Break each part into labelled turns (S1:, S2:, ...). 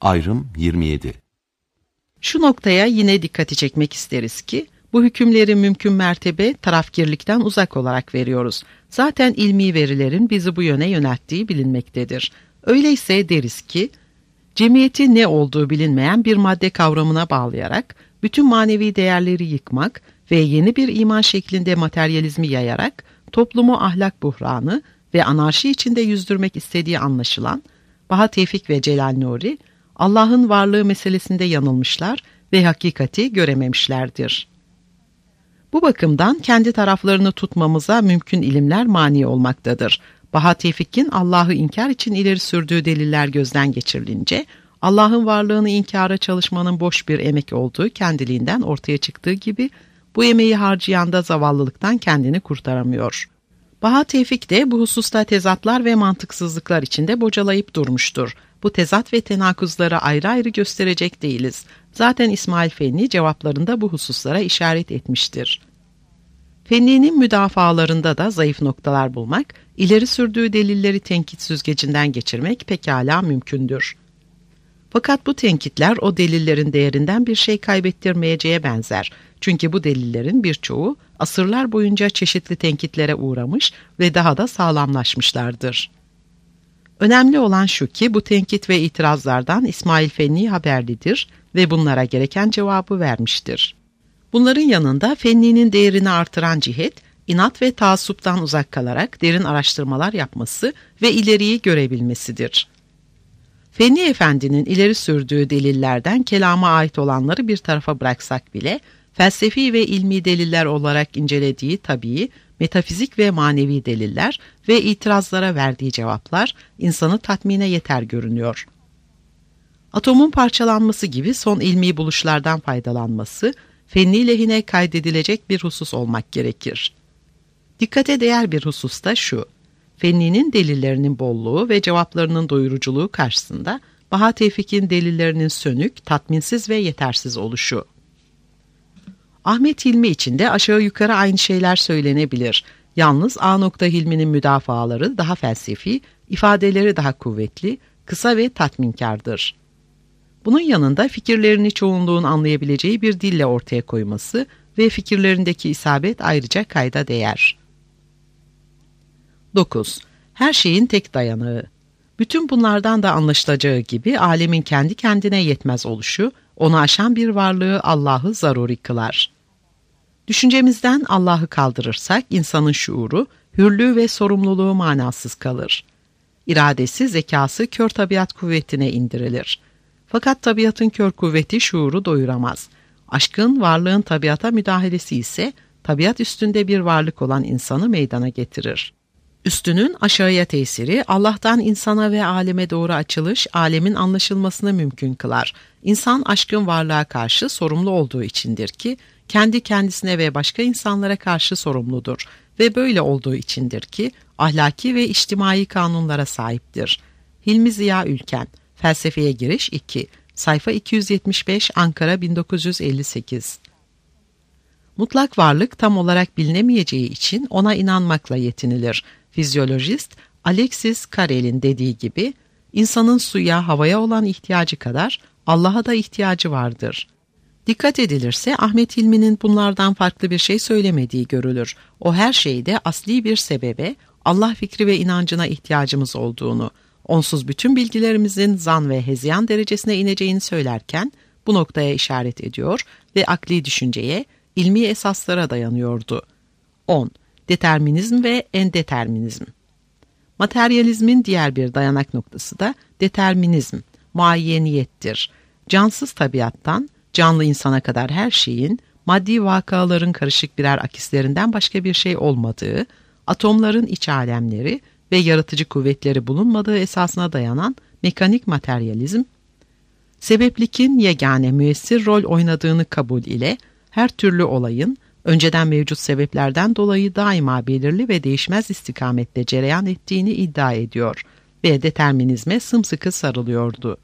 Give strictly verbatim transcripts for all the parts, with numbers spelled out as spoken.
S1: Ayrım yirmi yedi.
S2: Şu noktaya yine dikkati çekmek isteriz ki, bu hükümleri mümkün mertebe tarafkirlikten uzak olarak veriyoruz. Zaten ilmi verilerin bizi bu yöne yönelttiği bilinmektedir. Öyleyse deriz ki, cemiyeti ne olduğu bilinmeyen bir madde kavramına bağlayarak, bütün manevi değerleri yıkmak ve yeni bir iman şeklinde materyalizmi yayarak, toplumu ahlak buhranı ve anarşi içinde yüzdürmek istediği anlaşılan, Baha Tevfik ve Celal Nuri, Allah'ın varlığı meselesinde yanılmışlar ve hakikati görememişlerdir. Bu bakımdan kendi taraflarını tutmamıza mümkün ilimler mani olmaktadır. Baha Tevfik'in Allah'ı inkar için ileri sürdüğü deliller gözden geçirilince, Allah'ın varlığını inkara çalışmanın boş bir emek olduğu kendiliğinden ortaya çıktığı gibi, bu emeği harcayan da zavallılıktan kendini kurtaramıyor. Baha Tevfik de bu hususta tezatlar ve mantıksızlıklar içinde bocalayıp durmuştur. Bu tezat ve tenakuzları ayrı ayrı gösterecek değiliz. Zaten İsmail Fenni cevaplarında bu hususlara işaret etmiştir. Fenni'nin müdafalarında da zayıf noktalar bulmak, ileri sürdüğü delilleri tenkit süzgecinden geçirmek pekala mümkündür. Fakat bu tenkitler o delillerin değerinden bir şey kaybettirmeyeceğe benzer. Çünkü bu delillerin birçoğu asırlar boyunca çeşitli tenkitlere uğramış ve daha da sağlamlaşmışlardır. Önemli olan şu ki bu tenkit ve itirazlardan İsmail Fenni haberlidir ve bunlara gereken cevabı vermiştir. Bunların yanında Fenni'nin değerini artıran cihet, inat ve taassuptan uzak kalarak derin araştırmalar yapması ve ileriyi görebilmesidir. Fenni Efendi'nin ileri sürdüğü delillerden kelama ait olanları bir tarafa bıraksak bile, felsefi ve ilmi deliller olarak incelediği tabii, metafizik ve manevi deliller ve itirazlara verdiği cevaplar insanı tatmine yeter görünüyor. Atomun parçalanması gibi son ilmi buluşlardan faydalanması, Fenni lehine kaydedilecek bir husus olmak gerekir. Dikkate değer bir husus da şu, Fenni'nin delillerinin bolluğu ve cevaplarının doyuruculuğu karşısında Baha Tevfik'in delillerinin sönük, tatminsiz ve yetersiz oluşu. Ahmet Hilmi için de aşağı yukarı aynı şeyler söylenebilir. Yalnız A. Hilmi'nin müdafaları daha felsefi, ifadeleri daha kuvvetli, kısa ve tatminkardır. Bunun yanında fikirlerini çoğunluğun anlayabileceği bir dille ortaya koyması ve fikirlerindeki isabet ayrıca kayda değer. dokuz. Her şeyin tek dayanağı. Bütün bunlardan da anlaşılacağı gibi alemin kendi kendine yetmez oluşu, onu aşan bir varlığı Allah'ı zaruri kılar. Düşüncemizden Allah'ı kaldırırsak insanın şuuru, hürlüğü ve sorumluluğu manasız kalır. İradesi, zekası kör tabiat kuvvetine indirilir. Fakat tabiatın kör kuvveti şuuru doyuramaz. Aşkın, varlığın tabiata müdahalesi ise tabiat üstünde bir varlık olan insanı meydana getirir. Üstünün aşağıya tesiri, Allah'tan insana ve aleme doğru açılış, alemin anlaşılmasını mümkün kılar. İnsan aşkın varlığa karşı sorumlu olduğu içindir ki, kendi kendisine ve başka insanlara karşı sorumludur ve böyle olduğu içindir ki, ahlaki ve içtimai kanunlara sahiptir. Hilmi Ziya Ülken, Felsefeye Giriş iki, sayfa iki yüz yetmiş beş, Ankara bin dokuz yüz elli sekiz. Mutlak varlık tam olarak bilinemeyeceği için ona inanmakla yetinilir. Fizyolojist Alexis Carrel'in dediği gibi, insanın suya, havaya olan ihtiyacı kadar Allah'a da ihtiyacı vardır. Dikkat edilirse Ahmet Hilmi'nin bunlardan farklı bir şey söylemediği görülür. O her şeyde asli bir sebebe, Allah fikri ve inancına ihtiyacımız olduğunu, onsuz bütün bilgilerimizin zan ve hezyan derecesine ineceğini söylerken bu noktaya işaret ediyor ve akli düşünceye, ilmi esaslara dayanıyordu. on. Determinizm ve endeterminizm. Materyalizmin diğer bir dayanak noktası da determinizm, muayyeniyettir. Cansız tabiattan, canlı insana kadar her şeyin, maddi vakaların karışık birer akislerinden başka bir şey olmadığı, atomların iç alemleri ve yaratıcı kuvvetleri bulunmadığı esasına dayanan mekanik materyalizm, sebeplik'in yegane müessir rol oynadığını kabul ile her türlü olayın, önceden mevcut sebeplerden dolayı daima belirli ve değişmez istikamette cereyan ettiğini iddia ediyor ve determinizme sımsıkı sarılıyordu.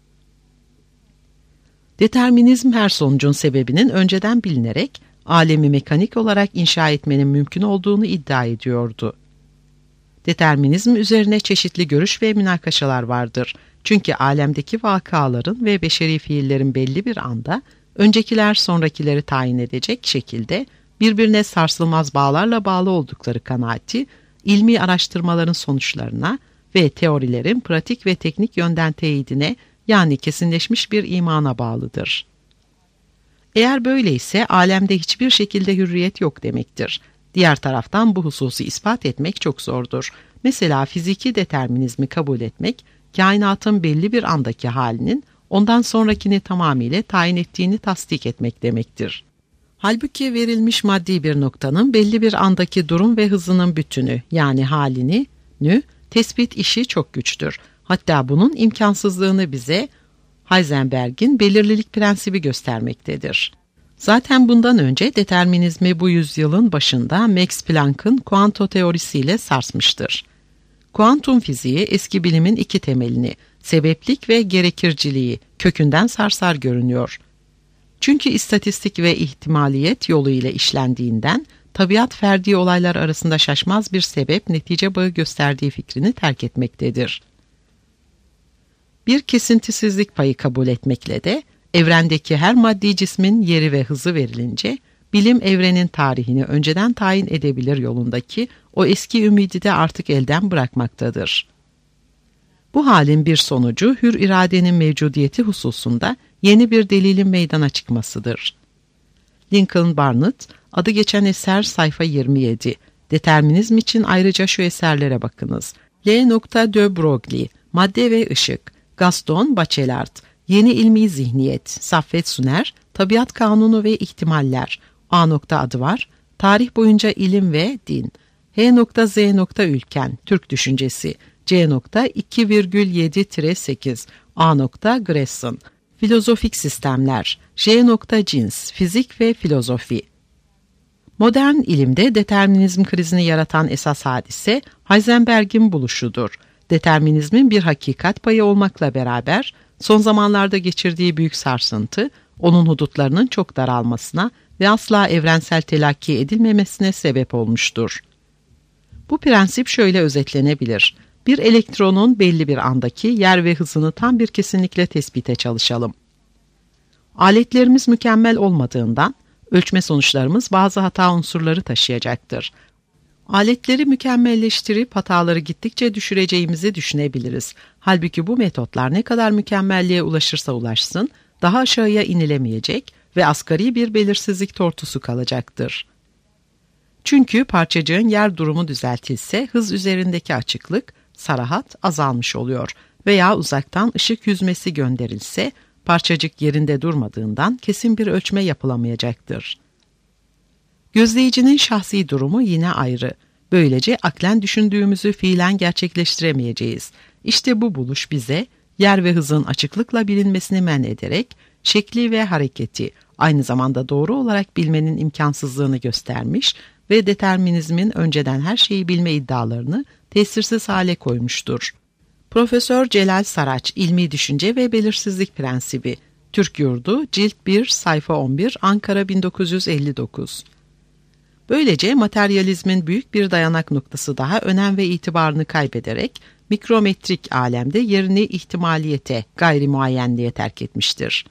S2: Determinizm her sonucun sebebinin önceden bilinerek alemi mekanik olarak inşa etmenin mümkün olduğunu iddia ediyordu. Determinizm üzerine çeşitli görüş ve münakaşalar vardır. Çünkü alemdeki vakaların ve beşeri fiillerin belli bir anda öncekiler sonrakileri tayin edecek şekilde birbirine sarsılmaz bağlarla bağlı oldukları kanaati, ilmi araştırmaların sonuçlarına ve teorilerin pratik ve teknik yönden teyidine, yani kesinleşmiş bir imana bağlıdır. Eğer böyleyse alemde hiçbir şekilde hürriyet yok demektir. Diğer taraftan bu hususu ispat etmek çok zordur. Mesela fiziki determinizmi kabul etmek, kainatın belli bir andaki halinin ondan sonrakini tamamıyla tayin ettiğini tasdik etmek demektir. Halbuki verilmiş maddi bir noktanın belli bir andaki durum ve hızının bütünü, yani halini, nü, tespit işi çok güçtür. Hatta bunun imkansızlığını bize Heisenberg'in belirlilik prensibi göstermektedir. Zaten bundan önce determinizmi bu yüzyılın başında Max Planck'ın kuanto teorisiyle sarsmıştır. Kuantum fiziği eski bilimin iki temelini, sebeplik ve gerekirciliği kökünden sarsar görünüyor. Çünkü istatistik ve ihtimaliyet yoluyla işlendiğinden tabiat ferdi olaylar arasında şaşmaz bir sebep netice bağı gösterdiği fikrini terk etmektedir. Bir kesintisizlik payı kabul etmekle de evrendeki her maddi cismin yeri ve hızı verilince bilim evrenin tarihini önceden tayin edebilir yolundaki o eski ümidi de artık elden bırakmaktadır. Bu halin bir sonucu hür iradenin mevcudiyeti hususunda yeni bir delilin meydana çıkmasıdır. Lincoln Barnett, adı geçen eser sayfa yirmi yedi. Determinizm için ayrıca şu eserlere bakınız. L. de Broglie, Madde ve Işık, Gaston Bachelard, Yeni İlmi Zihniyet, Saffet Suner, Tabiat Kanunu ve İhtimaller, A. adı var, Tarih Boyunca İlim ve Din, H. Z. Ülken, Türk Düşüncesi, C. iki virgül yedi sekiz, A. Grayson, Filozofik Sistemler, J. Cins, Fizik ve Filozofi. Modern ilimde determinizm krizini yaratan esas hadise Heisenberg'in buluşudur. Determinizmin bir hakikat payı olmakla beraber son zamanlarda geçirdiği büyük sarsıntı, onun hudutlarının çok daralmasına ve asla evrensel telakki edilmemesine sebep olmuştur. Bu prensip şöyle özetlenebilir. Bir elektronun belli bir andaki yer ve hızını tam bir kesinlikle tespite çalışalım. Aletlerimiz mükemmel olmadığından ölçme sonuçlarımız bazı hata unsurları taşıyacaktır. Aletleri mükemmelleştirip hataları gittikçe düşüreceğimizi düşünebiliriz. Halbuki bu metotlar ne kadar mükemmelliğe ulaşırsa ulaşsın, daha aşağıya inilemeyecek ve asgari bir belirsizlik tortusu kalacaktır. Çünkü parçacığın yer durumu düzeltilse hız üzerindeki açıklık, sarahat azalmış oluyor veya uzaktan ışık yüzmesi gönderilse parçacık yerinde durmadığından kesin bir ölçme yapılamayacaktır. Gözleyicinin şahsi durumu yine ayrı. Böylece aklen düşündüğümüzü fiilen gerçekleştiremeyeceğiz. İşte bu buluş bize yer ve hızın açıklıkla bilinmesini men ederek şekli ve hareketi aynı zamanda doğru olarak bilmenin imkansızlığını göstermiş ve determinizmin önceden her şeyi bilme iddialarını tesirsiz hale koymuştur. Profesör Celal Saraç, İlmi Düşünce ve Belirsizlik Prensibi, Türk Yurdu, Cilt bir, sayfa on bir, Ankara bin dokuz yüz elli dokuz. Böylece materyalizmin büyük bir dayanak noktası daha önem ve itibarını kaybederek mikrometrik alemde yerini ihtimaliyete, gayri muayyenliğe terk etmiştir.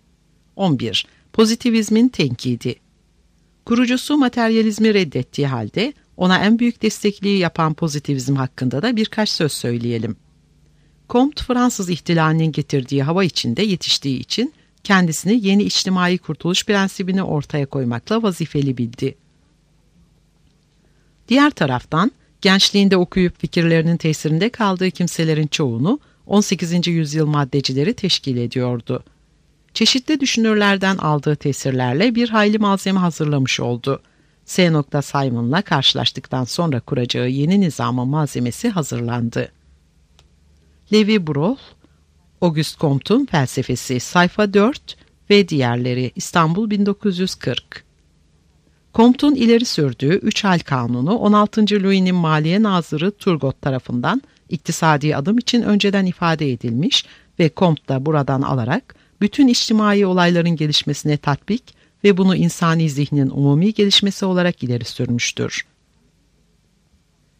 S2: on bir. Pozitivizmin tenkidi. Kurucusu materyalizmi reddettiği halde ona en büyük destekliği yapan pozitivizm hakkında da birkaç söz söyleyelim. Comte, Fransız ihtilalinin getirdiği hava içinde yetiştiği için kendisini yeni içtimai kurtuluş prensibini ortaya koymakla vazifeli bildi. Diğer taraftan gençliğinde okuyup fikirlerinin tesirinde kaldığı kimselerin çoğunu on sekizinci yüzyıl maddecileri teşkil ediyordu. Çeşitli düşünürlerden aldığı tesirlerle bir hayli malzeme hazırlamış oldu. S. Simon'la karşılaştıktan sonra kuracağı yeni nizamın malzemesi hazırlandı. Levi Brohl, Auguste Comte'un Felsefesi, sayfa dört ve diğerleri, İstanbul bin dokuz yüz kırk. Comte'un ileri sürdüğü üç hal kanunu on altıncı Louis'nin Maliye Nazırı Turgot tarafından iktisadi adım için önceden ifade edilmiş ve Comte da buradan alarak bütün içtimai olayların gelişmesine tatbik ve bunu insani zihnin umumi gelişmesi olarak ileri sürmüştür.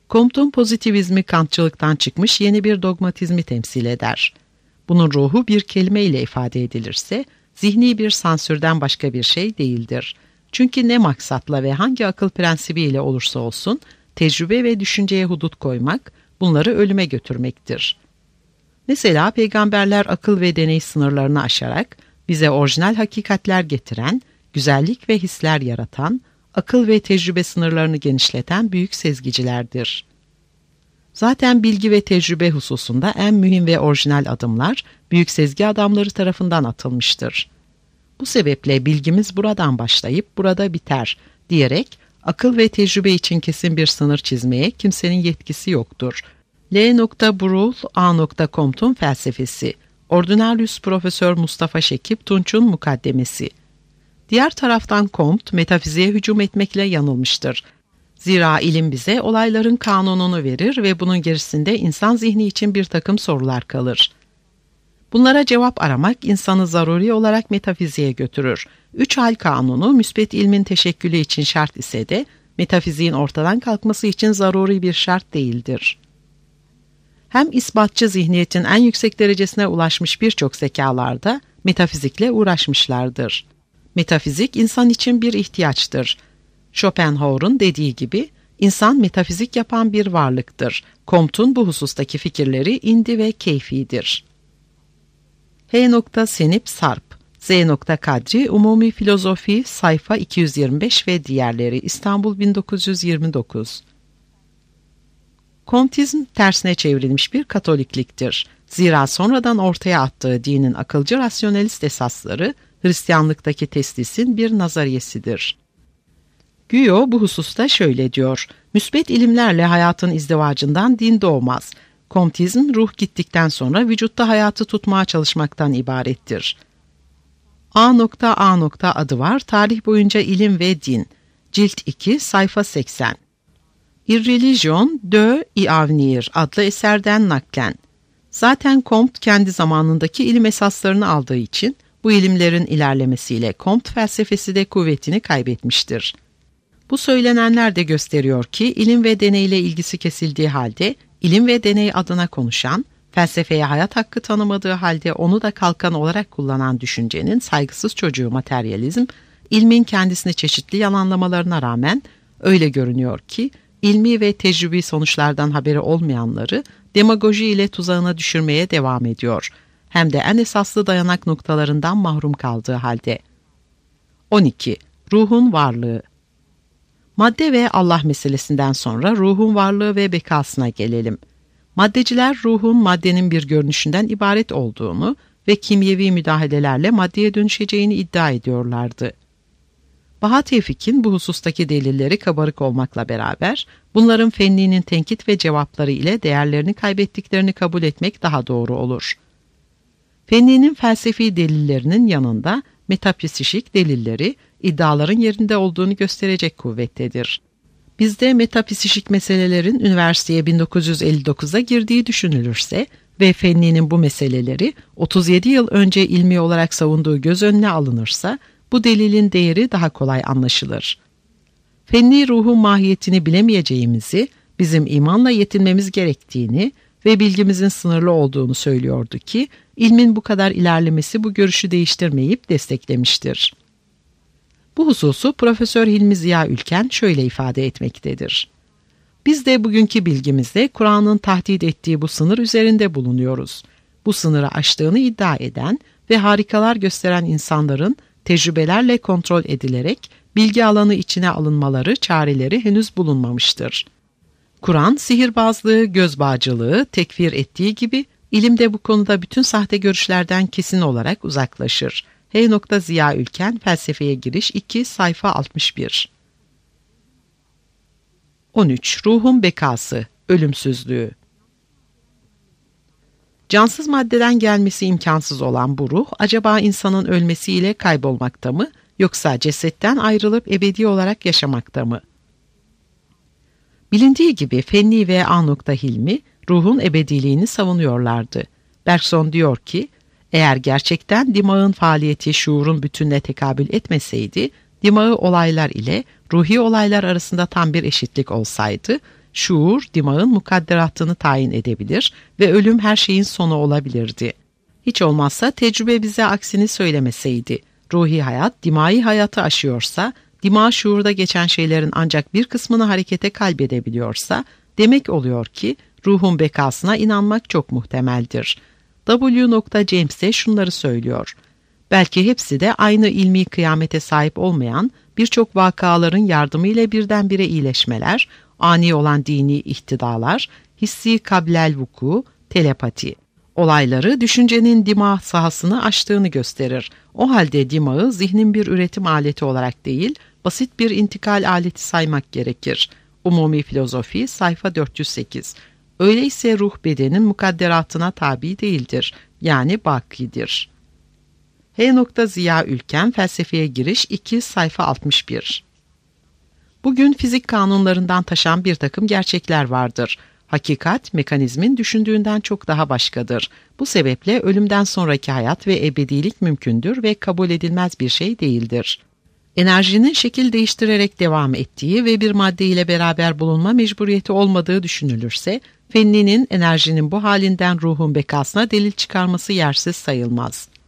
S2: Comte'un pozitivizmi Kantçılıktan çıkmış yeni bir dogmatizmi temsil eder. Bunun ruhu bir kelime ile ifade edilirse, zihni bir sansürden başka bir şey değildir. Çünkü ne maksatla ve hangi akıl prensibiyle olursa olsun, tecrübe ve düşünceye hudut koymak, bunları ölüme götürmektir. Mesela peygamberler akıl ve deney sınırlarını aşarak, bize orijinal hakikatler getiren, güzellik ve hisler yaratan, akıl ve tecrübe sınırlarını genişleten büyük sezgicilerdir. Zaten bilgi ve tecrübe hususunda en mühim ve orijinal adımlar, büyük sezgi adamları tarafından atılmıştır. Bu sebeple bilgimiz buradan başlayıp burada biter diyerek, akıl ve tecrübe için kesin bir sınır çizmeye kimsenin yetkisi yoktur. L. Brul, A. Comte'un felsefesi, Ordinarius Profesör Mustafa Şekip Tunç'un mukaddemesi. Diğer taraftan Comte, metafiziğe hücum etmekle yanılmıştır. Zira ilim bize olayların kanununu verir ve bunun gerisinde insan zihni için bir takım sorular kalır. Bunlara cevap aramak insanı zaruri olarak metafiziğe götürür. Üç hal kanunu müsbet ilmin teşekkülü için şart ise de metafiziğin ortadan kalkması için zaruri bir şart değildir. Hem ispatçı zihniyetin en yüksek derecesine ulaşmış birçok zekalarda metafizikle uğraşmışlardır. Metafizik insan için bir ihtiyaçtır. Schopenhauer'un dediği gibi, insan metafizik yapan bir varlıktır. Comte'un bu husustaki fikirleri indi ve keyfidir. H. Senip Sarp, Z. Kadri, Umumi Filozofi, sayfa iki yüz yirmi beş ve diğerleri, İstanbul bin dokuz yüz yirmi dokuz. Comtizm tersine çevrilmiş bir Katolikliktir. Zira sonradan ortaya attığı dinin akılcı rasyonelist esasları, Hristiyanlıktaki teslisin bir nazariyesidir. Guyot bu hususta şöyle diyor: müsbet ilimlerle hayatın izdivacından din doğmaz. Comtizm ruh gittikten sonra vücutta hayatı tutmaya çalışmaktan ibarettir. A. A. adı var, tarih boyunca ilim ve din. Cilt iki, sayfa seksen. Irreligion de l'Avenir adlı eserden naklen. Zaten Comte kendi zamanındaki ilim esaslarını aldığı için bu ilimlerin ilerlemesiyle Comte felsefesi de kuvvetini kaybetmiştir. Bu söylenenler de gösteriyor ki ilim ve deneyle ilgisi kesildiği halde ilim ve deney adına konuşan, felsefeye hayat hakkı tanımadığı halde onu da kalkan olarak kullanan düşüncenin saygısız çocuğu materyalizm, ilmin kendisini çeşitli yalanlamalarına rağmen öyle görünüyor ki ilmi ve tecrübi sonuçlardan haberi olmayanları demagoji ile tuzağına düşürmeye devam ediyor. Hem de en esaslı dayanak noktalarından mahrum kaldığı halde. on iki. Ruhun varlığı. Madde ve Allah meselesinden sonra ruhun varlığı ve bekasına gelelim. Maddeciler ruhun maddenin bir görünüşünden ibaret olduğunu ve kimyevi müdahalelerle maddeye dönüşeceğini iddia ediyorlardı. Baha Tevfik'in bu husustaki delilleri kabarık olmakla beraber, bunların fenninin tenkit ve cevapları ile değerlerini kaybettiklerini kabul etmek daha doğru olur. Fenninin felsefi delillerinin yanında metapsişik delilleri, iddiaların yerinde olduğunu gösterecek kuvvettedir. Bizde metapsişik meselelerin üniversiteye bin dokuz yüz elli dokuzda girdiği düşünülürse ve Fenni'nin bu meseleleri otuz yedi yıl önce ilmi olarak savunduğu göz önüne alınırsa, bu delilin değeri daha kolay anlaşılır. Fenni ruhun mahiyetini bilemeyeceğimizi, bizim imanla yetinmemiz gerektiğini ve bilgimizin sınırlı olduğunu söylüyordu ki, ilmin bu kadar ilerlemesi bu görüşü değiştirmeyip desteklemiştir. Bu hususu Profesör Hilmi Ziya Ülken şöyle ifade etmektedir: biz de bugünkü bilgimizde Kur'an'ın tahdit ettiği bu sınır üzerinde bulunuyoruz. Bu sınırı aştığını iddia eden ve harikalar gösteren insanların tecrübelerle kontrol edilerek bilgi alanı içine alınmaları çareleri henüz bulunmamıştır. Kur'an sihirbazlığı, gözbağcılığı tekfir ettiği gibi ilim de bu konuda bütün sahte görüşlerden kesin olarak uzaklaşır. H. Ziya Ülken, Felsefeye Giriş iki, sayfa altmış bir. on üç. Ruhun bekası, ölümsüzlüğü. Cansız maddeden gelmesi imkansız olan bu ruh, acaba insanın ölmesiyle kaybolmakta mı, yoksa cesetten ayrılıp ebedi olarak yaşamakta mı? Bilindiği gibi Fenni ve A. Hilmi, ruhun ebediliğini savunuyorlardı. Bergson diyor ki, eğer gerçekten dimağın faaliyeti şuurun bütününe tekabül etmeseydi, dimağı olaylar ile ruhi olaylar arasında tam bir eşitlik olsaydı, Şuur, dimağın mukadderatını tayin edebilir ve ölüm her şeyin sonu olabilirdi. Hiç olmazsa tecrübe bize aksini söylemeseydi. Ruhi hayat, dimai hayatı aşıyorsa, dimağ şuurda geçen şeylerin ancak bir kısmını harekete kalbedebiliyorsa, demek oluyor ki ruhun bekasına inanmak çok muhtemeldir. W. James ise şunları söylüyor. Belki hepsi de aynı ilmi kıyamete sahip olmayan birçok vakaların yardımıyla birdenbire iyileşmeler, ani olan dini ihtidalar, hissi kablel vuku, telepati. Olayları düşüncenin dimağ sahasını aştığını gösterir. O halde dimağı zihnin bir üretim aleti olarak değil, basit bir intikal aleti saymak gerekir. Umumi Filozofi sayfa dört yüz sekiz. Öyleyse ruh bedenin mukadderatına tabi değildir. Yani bakidir. H. Ziya Ülken Felsefeye Giriş iki sayfa altmış bir. Bugün fizik kanunlarından taşan bir takım gerçekler vardır. Hakikat, mekanizmin düşündüğünden çok daha başkadır. Bu sebeple ölümden sonraki hayat ve ebedilik mümkündür ve kabul edilmez bir şey değildir. Enerjinin şekil değiştirerek devam ettiği ve bir madde ile beraber bulunma mecburiyeti olmadığı düşünülürse, Fenni'nin enerjinin bu halinden ruhun bekasına delil çıkarması yersiz sayılmaz.